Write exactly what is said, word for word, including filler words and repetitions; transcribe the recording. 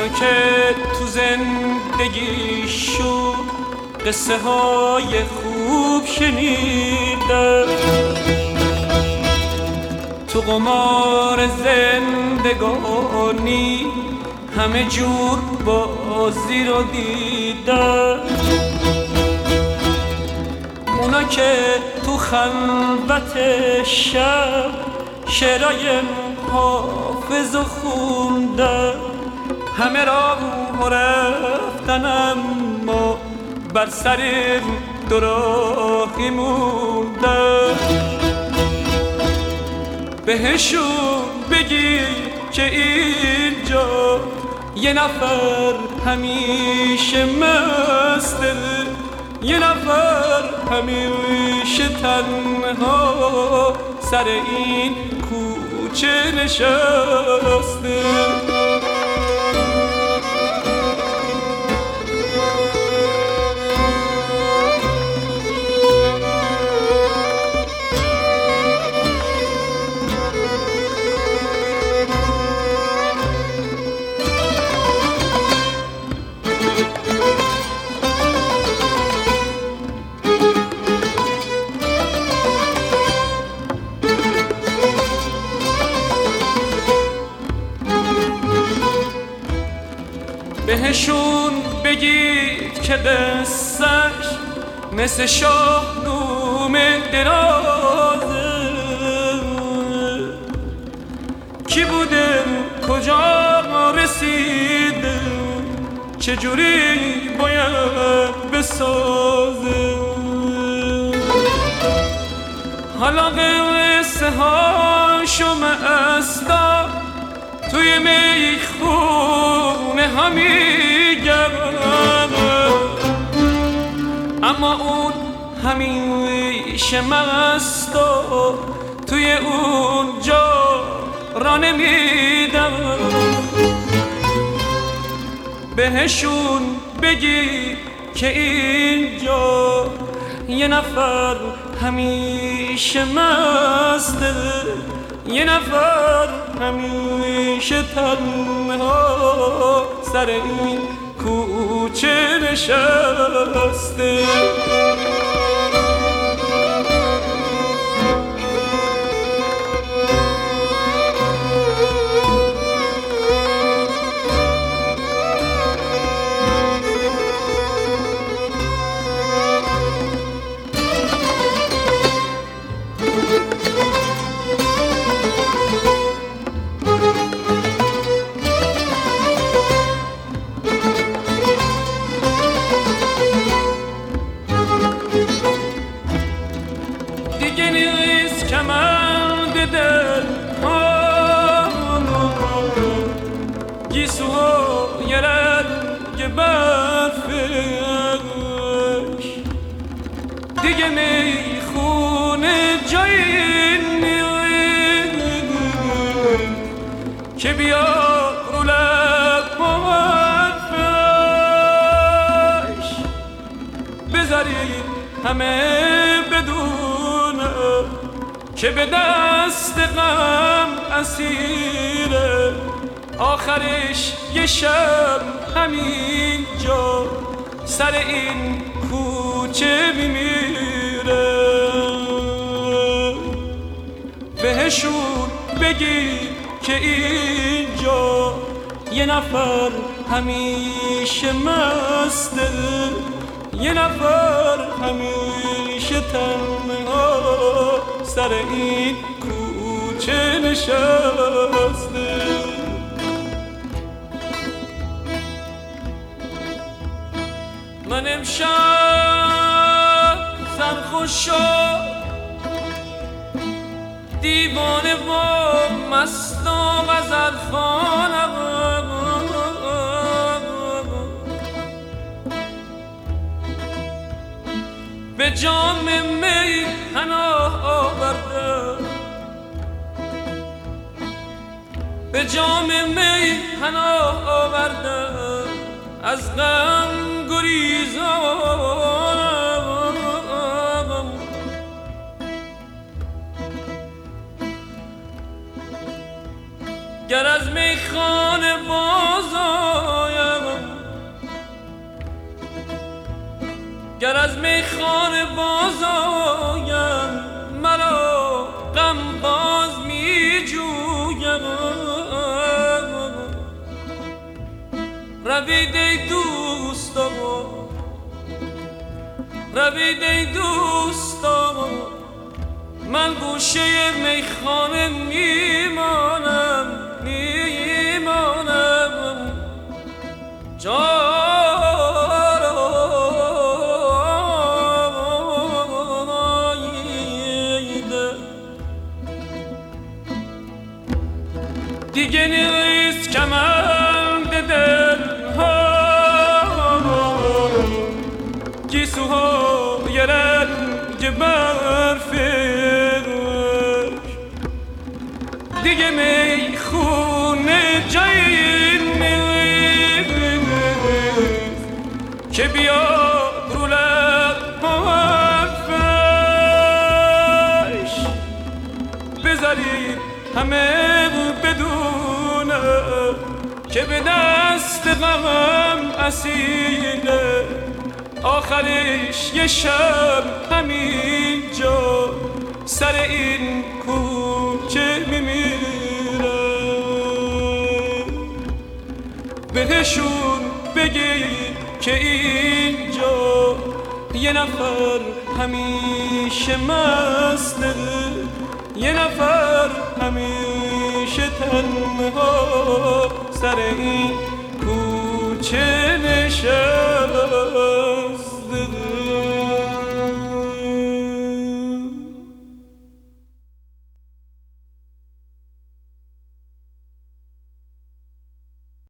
که تو زندگی شد قصه های خوب شنیدم، تو قمار زندگانی همه جور بازی رو دیدم. اونا که تو خلوت شب شعرهای حافظ رو خوندن، همه را رفتن اما بر سر دو راهی موندن. بهشون بگی که اینجا یه نفر همیشه مسته، یه نفر همیشه تنها سر این کوچه نشسته. بهشون بگید که قصه‌ش مثل شاهنامه درازه، کی بوده کجا رسیده چجوری باید بسازه. حالا قصه هاشو مستم توی میخونه ها میگم، اما اون همیشه مست و توی اونجا را نمیدم. بهشون بگی که اینجا یه نفر همیشه مسته، یه نفر همیشه تنها سر این کوچه نشسته. دیگه نیست کمند دل گیسو و یه رنگ برفش، دیگه میخونه جایی نیست که بیا رو لب حرفش. بذارید همه بدون که به دست غم اسیره، آخرش یه شب همینجا سر این کوچه میمیره. بهشون بگی که اینجا یه نفر همیشه مسته، یه نفر همیشه تنها سر این کوچه نشسته. من امشب سرخوش و دیوانه و مست و غزلخوانم، به جام می پناه آوردم، به جام می پناه آوردم، از غم گریزانم. گر از میخانه باز گر از میخانه باز آیم مرا غم باز می جویم. روید ای دوستان روید ای دوستان من گوشه میخانه میمانم میمانم جایده دیگه نیست کمند دل گیسوهای رنگ برفش دیگه میخونه جایی نیست که بیاد رو لبش بذارید همه بدونه که به دست غمم اسیره آخرش یه شب همینجا سر این کوچه میمیره. بهشون بگی که اینجا یه نفر همیشه مسته یه نفر همیشه تنها سر این کوچه نشه.